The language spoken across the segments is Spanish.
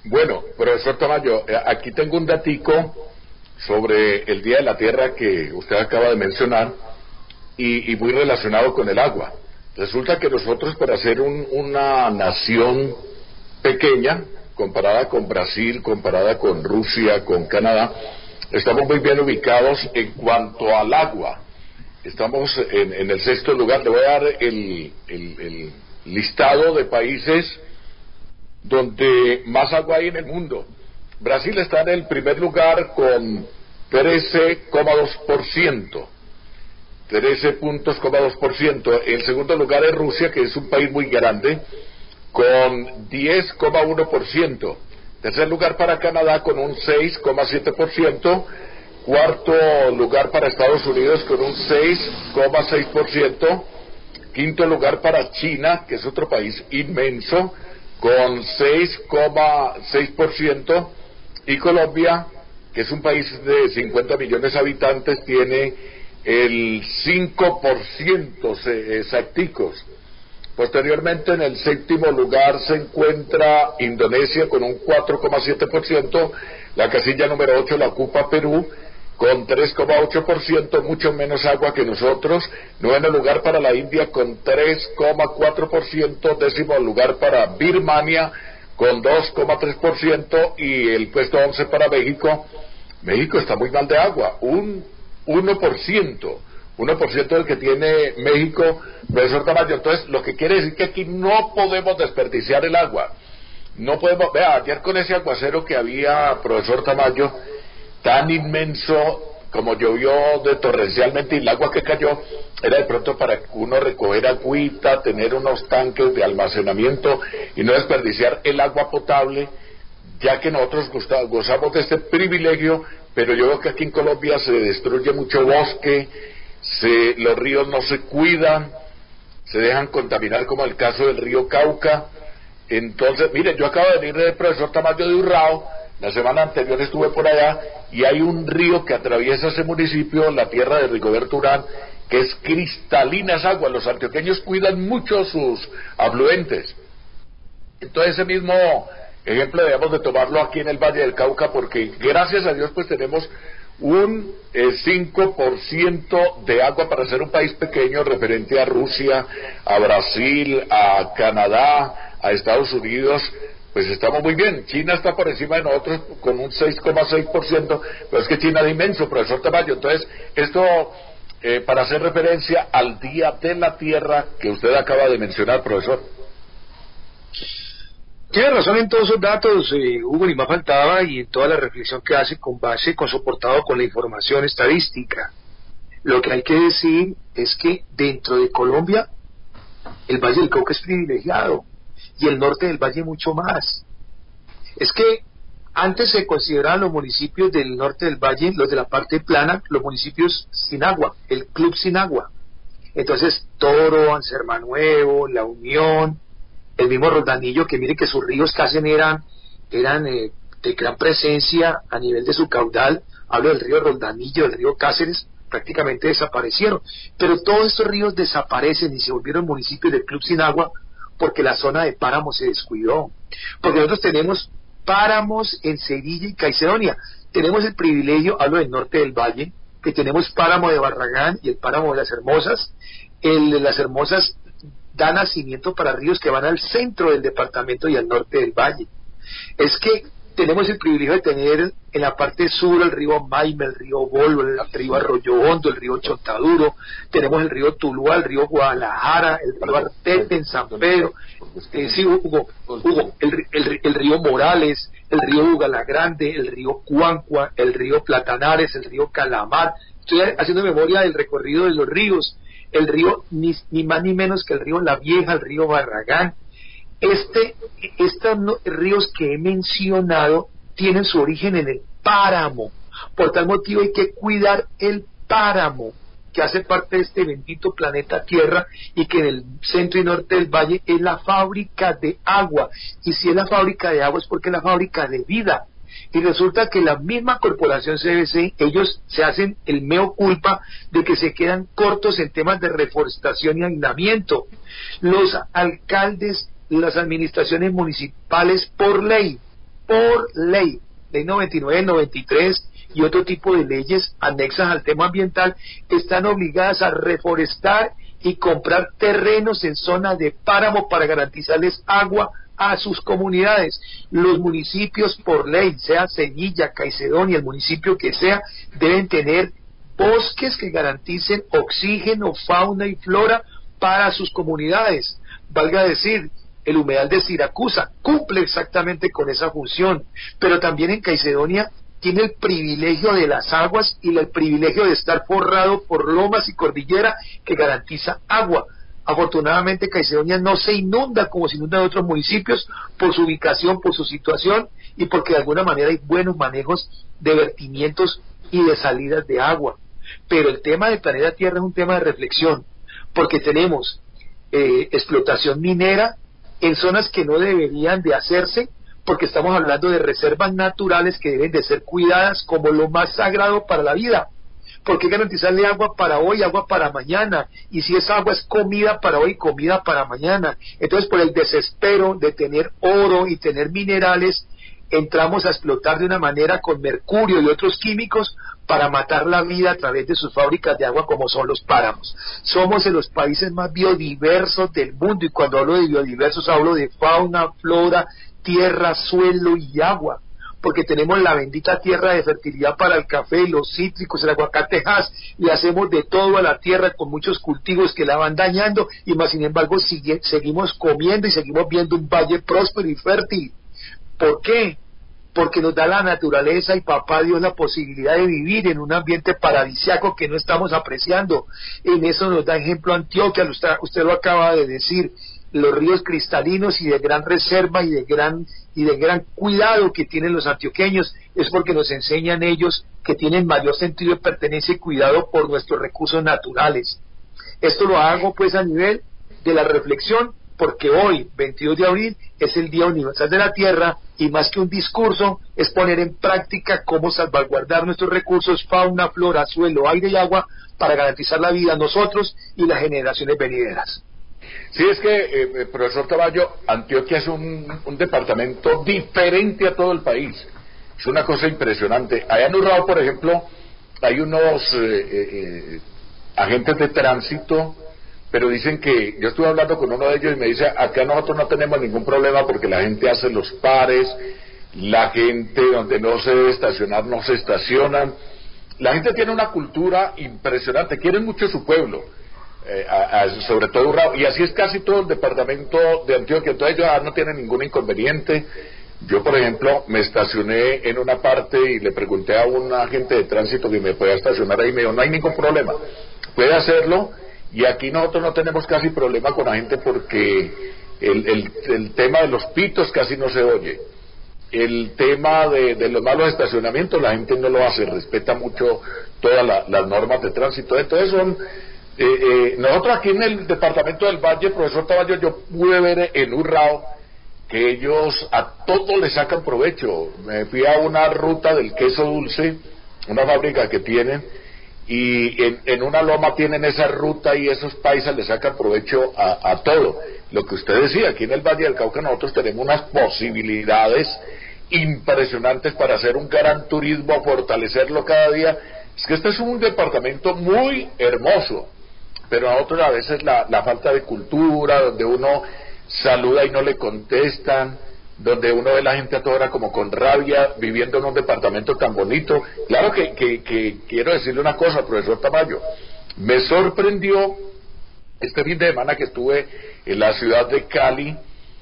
Bueno, profesor Tamayo, aquí tengo un datico sobre el Día de la Tierra que usted acaba de mencionar y muy relacionado con el agua. Resulta que nosotros, para ser una nación pequeña, comparada con Brasil, comparada con Rusia, con Canadá, estamos muy bien ubicados en cuanto al agua. Estamos en el sexto lugar. Le voy a dar el listado de países donde más agua hay en el mundo. Brasil está en el primer lugar con 13,2%, 13,2%. En segundo lugar es Rusia, que es un país muy grande, con 10,1%. Tercer lugar para Canadá con un 6,7%. Cuarto lugar para Estados Unidos con un 6,6%. Quinto lugar para China, que es otro país inmenso, con 6,6%. Y Colombia, que es un país de 50 millones de habitantes, tiene el 5% exacticos. Posteriormente, en el séptimo lugar se encuentra Indonesia con un 4,7%. La casilla número 8 la ocupa Perú con 3,8%, mucho menos agua que nosotros. Noveno lugar para la India con 3,4%. Décimo lugar para Birmania con 2,3%. Y el puesto 11 para México. México está muy mal de agua, un 1%. 1% del que tiene México, profesor Tamayo. Entonces, lo que quiere decir que aquí no podemos desperdiciar el agua. No podemos, vea, ayer con ese aguacero que había, profesor Tamayo, tan inmenso, como llovió de torrencialmente, y el agua que cayó era de pronto para uno recoger agüita, tener unos tanques de almacenamiento y no desperdiciar el agua potable, ya que nosotros gozamos de este privilegio. Pero yo veo que aquí en Colombia se destruye mucho bosque, los ríos no se cuidan, se dejan contaminar, como el caso del río Cauca. Entonces, mire, yo acabo de venir del profesor Tamayo de Urrao, la semana anterior estuve por allá, y hay un río que atraviesa ese municipio, la tierra de Rigoberto Urán, que es cristalina esa agua. Los antioqueños cuidan mucho sus afluentes. Entonces, ese mismo ejemplo debemos de tomarlo aquí en el Valle del Cauca, porque gracias a Dios pues tenemos un 5% de agua para ser un país pequeño, referente a Rusia, a Brasil, a Canadá, a Estados Unidos. Pues estamos muy bien. China está por encima de nosotros con un 6,6%, pero es que China es inmenso, profesor Tamayo. Entonces, esto para hacer referencia al Día de la Tierra que usted acaba de mencionar, profesor. Tiene razón en todos esos datos, Hugo, ni más faltaba, y en toda la reflexión que hace con soportado con la información estadística. Lo que hay que decir es que dentro de Colombia el Valle del Cauca es privilegiado y el norte del valle mucho más. Es que antes se consideraban los municipios del norte del valle, los de la parte plana, los municipios sin agua, el club sin agua. Entonces Toro, Anserma Nuevo, La Unión, el mismo Roldanillo, que mire que sus ríos casi eran de gran presencia a nivel de su caudal. Hablo del río Roldanillo, del río Cáceres, prácticamente desaparecieron. Pero todos estos ríos desaparecen y se volvieron municipios del club sin agua porque la zona de páramo se descuidó. Porque nosotros tenemos páramos en Cerilla y Caicedonia. Tenemos el privilegio, hablo del norte del valle, que tenemos páramo de Barragán y el páramo de Las Hermosas. El de Las Hermosas da nacimiento para ríos que van al centro del departamento y al norte del valle. Es que tenemos el privilegio de tener en la parte sur el río Maime, el río Volvo, el río Arroyo Hondo, el río Chontaduro, tenemos el río Tuluá, el río Guadalajara, el río Artete en San Pedro, sí, Hugo, el río Morales, el río Ugala Grande, el río Cuancua, el río Platanares, el río Calamar. Estoy haciendo memoria del recorrido de los ríos. El río, ni más ni menos que el río La Vieja, el río Barragán. Estos ríos que he mencionado tienen su origen en el páramo. Por tal motivo hay que cuidar el páramo, que hace parte de este bendito planeta Tierra, y que en el centro y norte del valle es la fábrica de agua. Y si es la fábrica de agua es porque es la fábrica de vida. Y resulta que la misma corporación CBC, ellos se hacen el meo culpa de que se quedan cortos en temas de reforestación y aislamiento. Los alcaldes, las administraciones municipales, por por ley 99 del 93 y otro tipo de leyes anexas al tema ambiental, están obligadas a reforestar y comprar terrenos en zona de páramo para garantizarles agua a sus comunidades. Los municipios por ley, sea Sevilla, Caicedonia, el municipio que sea, deben tener bosques que garanticen oxígeno, fauna y flora para sus comunidades. Valga decir, el humedal de Siracusa cumple exactamente con esa función, pero también en Caicedonia tiene el privilegio de las aguas y el privilegio de estar forrado por lomas y cordillera que garantiza agua. Afortunadamente Caicedonia no se inunda como se inundan otros municipios por su ubicación, por su situación y porque de alguna manera hay buenos manejos de vertimientos y de salidas de agua. Pero el tema del planeta Tierra es un tema de reflexión, porque tenemos explotación minera en zonas que no deberían de hacerse, porque estamos hablando de reservas naturales que deben de ser cuidadas como lo más sagrado para la vida. ¿Por qué garantizarle agua para hoy, agua para mañana? Y si esa agua es comida para hoy, comida para mañana. Entonces, por el desespero de tener oro y tener minerales, entramos a explotar de una manera con mercurio y otros químicos para matar la vida a través de sus fábricas de agua como son los páramos. Somos de los países más biodiversos del mundo, y cuando hablo de biodiversos hablo de fauna, flora, tierra, suelo y agua, porque tenemos la bendita tierra de fertilidad para el café, los cítricos, el aguacate Hass, le hacemos de todo a la tierra con muchos cultivos que la van dañando, y más sin embargo seguimos comiendo y seguimos viendo un valle próspero y fértil. ¿Por qué? Porque nos da la naturaleza y papá Dios la posibilidad de vivir en un ambiente paradisiaco que no estamos apreciando. En eso nos da ejemplo Antioquia, usted lo acaba de decir, los ríos cristalinos y de gran reserva y de gran cuidado que tienen los antioqueños, es porque nos enseñan ellos que tienen mayor sentido de pertenencia y cuidado por nuestros recursos naturales. Esto lo hago pues a nivel de la reflexión, porque hoy, 22 de abril, es el Día Universal de la Tierra, y más que un discurso, es poner en práctica cómo salvaguardar nuestros recursos, fauna, flora, suelo, aire y agua, para garantizar la vida a nosotros y las generaciones venideras. Sí, es que, profesor Tamayo, Antioquia es un departamento diferente a todo el país. Es una cosa impresionante. Allá en Urrao, por ejemplo, hay unos agentes de tránsito, pero dicen que, yo estuve hablando con uno de ellos y me dice, acá nosotros no tenemos ningún problema porque la gente hace los pares, la gente donde no se debe estacionar no se estacionan. La gente tiene una cultura impresionante, quieren mucho su pueblo. Sobre todo Urrao, y así es casi todo el departamento de Antioquia. Entonces ellos no tienen ningún inconveniente. Yo, por ejemplo, me estacioné en una parte y le pregunté a un agente de tránsito que me podía estacionar ahí, y me dijo, no hay ningún problema, puede hacerlo. Y aquí nosotros no tenemos casi problema con la gente porque el tema de los pitos casi no se oye. El tema de los malos estacionamientos, la gente no lo hace, respeta mucho todas las normas de tránsito. Entonces son nosotros aquí en el departamento del Valle, profesor Tamayo, yo pude ver en Urrao que ellos a todo le sacan provecho. Me fui a una ruta del queso dulce, una fábrica que tienen, y en una loma tienen esa ruta y esos paisas le sacan provecho a todo. Lo que usted decía, aquí en el Valle del Cauca nosotros tenemos unas posibilidades impresionantes para hacer un gran turismo, fortalecerlo cada día. Es que este es un departamento muy hermoso, pero a otros a veces la falta de cultura, donde uno saluda y no le contestan, donde uno ve la gente a toda hora como con rabia, viviendo en un departamento tan bonito. Claro que quiero decirle una cosa, profesor Tamayo, me sorprendió este fin de semana que estuve en la ciudad de Cali,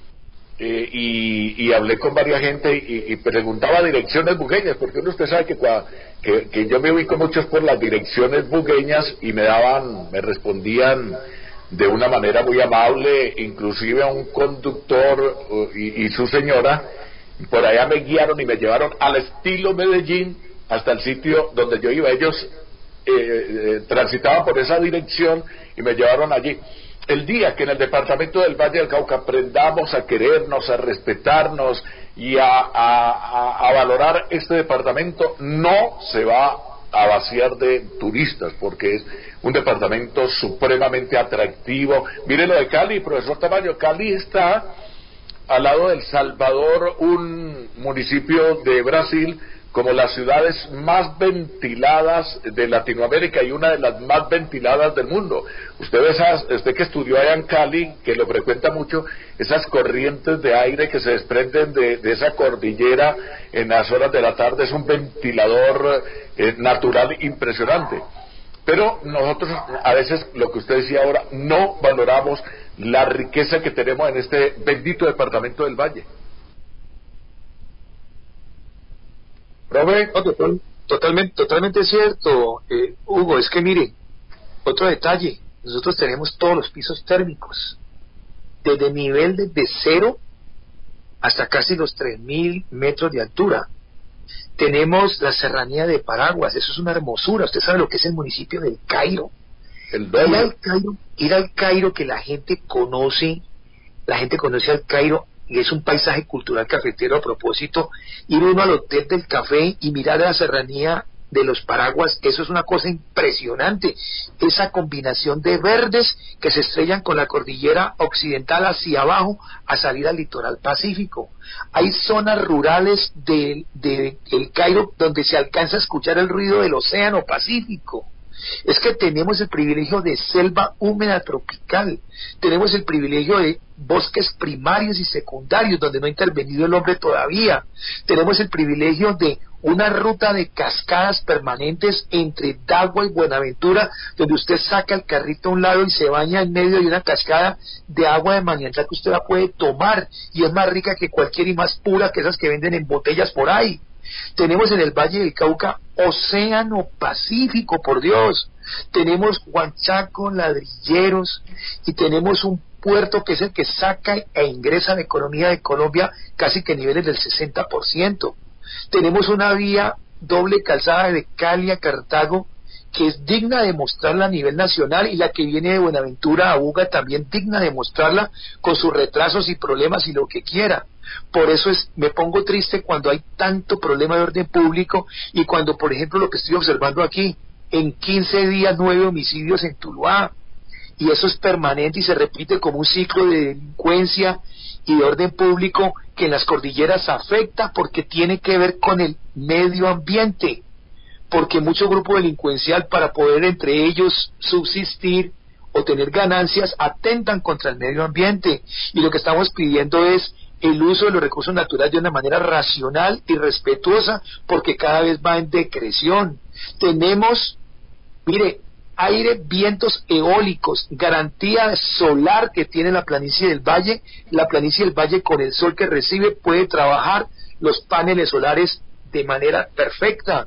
y hablé con varias gente y preguntaba direcciones bugueñas, porque usted sabe que yo me ubico mucho por las direcciones bugueñas, y me respondían de una manera muy amable, inclusive a un conductor y su señora, por allá me guiaron y me llevaron al estilo Medellín hasta el sitio donde yo iba. Ellos transitaban por esa dirección y me llevaron allí. El día que en el departamento del Valle del Cauca aprendamos a querernos, a respetarnos y a valorar este departamento, no se va a vaciar de turistas, porque es un departamento supremamente atractivo. Mire lo de Cali, profesor Tamayo, Cali está al lado de El Salvador, un municipio de Brasil, como las ciudades más ventiladas de Latinoamérica y una de las más ventiladas del mundo. Usted que estudió allá en Cali, que lo frecuenta mucho, esas corrientes de aire que se desprenden de esa cordillera en las horas de la tarde, es un ventilador natural impresionante. Pero nosotros a veces, lo que usted decía ahora, no valoramos la riqueza que tenemos en este bendito departamento del Valle. ¿Profe? No, totalmente cierto, Hugo. Es que mire, otro detalle, nosotros tenemos todos los pisos térmicos, desde nivel de cero hasta casi los 3.000 metros de altura. Tenemos la serranía de Paraguas, eso es una hermosura. Usted sabe lo que es el municipio del Cairo. El doble. Ir al Cairo, que la gente conoce al Cairo, y es un paisaje cultural cafetero. A propósito, ir uno al Hotel del Café y mirar la serranía de los Paraguas, eso es una cosa impresionante, esa combinación de verdes que se estrellan con la cordillera occidental hacia abajo a salir al litoral pacífico. Hay zonas rurales de El Cairo donde se alcanza a escuchar el ruido del océano Pacífico. Es que tenemos el privilegio de selva húmeda tropical, tenemos el privilegio de bosques primarios y secundarios donde no ha intervenido el hombre todavía, tenemos el privilegio de una ruta de cascadas permanentes entre Dagua y Buenaventura, donde usted saca el carrito a un lado y se baña en medio de una cascada de agua de manantial que usted la puede tomar, y es más rica que cualquier y más pura que esas que venden en botellas por ahí. Tenemos en el Valle del Cauca océano Pacífico, por Dios. Tenemos Huanchaco, Ladrilleros, y tenemos un puerto que es el que saca e ingresa a la economía de Colombia casi que niveles del 60%. Tenemos una vía doble calzada de Cali a Cartago que es digna de mostrarla a nivel nacional, y la que viene de Buenaventura a Buga también digna de mostrarla, con sus retrasos y problemas y lo que quiera. Por eso me pongo triste cuando hay tanto problema de orden público, y cuando, por ejemplo, lo que estoy observando aquí, en 15 días 9 homicidios en Tuluá, y eso es permanente y se repite como un ciclo de delincuencia y de orden público que en las cordilleras afecta, porque tiene que ver con el medio ambiente, porque mucho grupo delincuencial, para poder entre ellos subsistir o tener ganancias, atentan contra el medio ambiente, y lo que estamos pidiendo es el uso de los recursos naturales de una manera racional y respetuosa, porque cada vez va en decreción. Tenemos, mire, aire, vientos eólicos, garantía solar que tiene la planicie del Valle. La planicie del Valle, con el sol que recibe, puede trabajar los paneles solares de manera perfecta.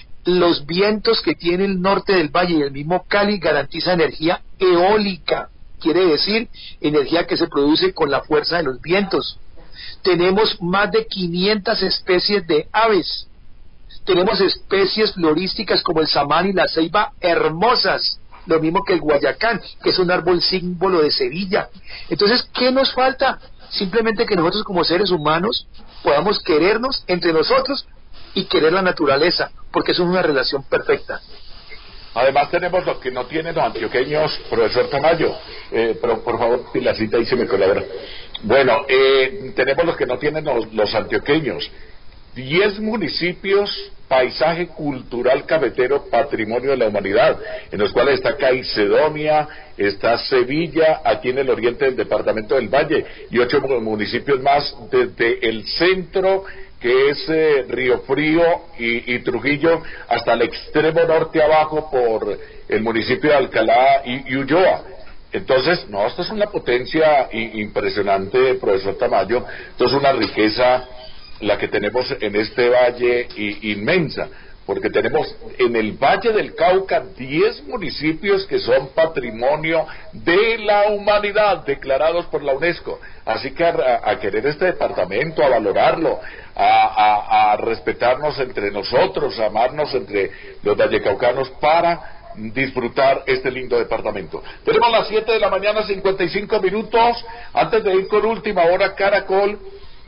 Los vientos que tiene el norte del Valle y el mismo Cali garantiza energía eólica, quiere decir energía que se produce con la fuerza de los vientos. Tenemos más de 500 especies de aves. Tenemos especies florísticas como el samán y la ceiba hermosas, lo mismo que el guayacán, que es un árbol símbolo de Sevilla. Entonces, ¿qué nos falta? Simplemente que nosotros, como seres humanos, podamos querernos entre nosotros y querer la naturaleza, porque eso es una relación perfecta. Además tenemos lo que no tienen los antioqueños, profesor Tamayo, pero por favor, Pilarcita, ahí se me colabora. Bueno, tenemos lo que no tienen los antioqueños. 10 municipios, paisaje cultural cafetero, patrimonio de la humanidad, en los cuales está Caicedonia, está Sevilla, aquí en el oriente del departamento del Valle, y 8 municipios más desde el centro, que es Río Frío y Trujillo, hasta el extremo norte abajo por el municipio de Alcalá y Ulloa. Entonces, no, esto es una potencia impresionante, profesor Tamayo, esto es una riqueza la que tenemos en este valle inmensa, porque tenemos en el Valle del Cauca 10 municipios que son patrimonio de la humanidad, declarados por la UNESCO. Así que a querer este departamento, a valorarlo, a respetarnos entre nosotros, a amarnos entre los vallecaucanos para disfrutar este lindo departamento. Tenemos las 7 de la mañana, 55 minutos, antes de ir con última hora Caracol.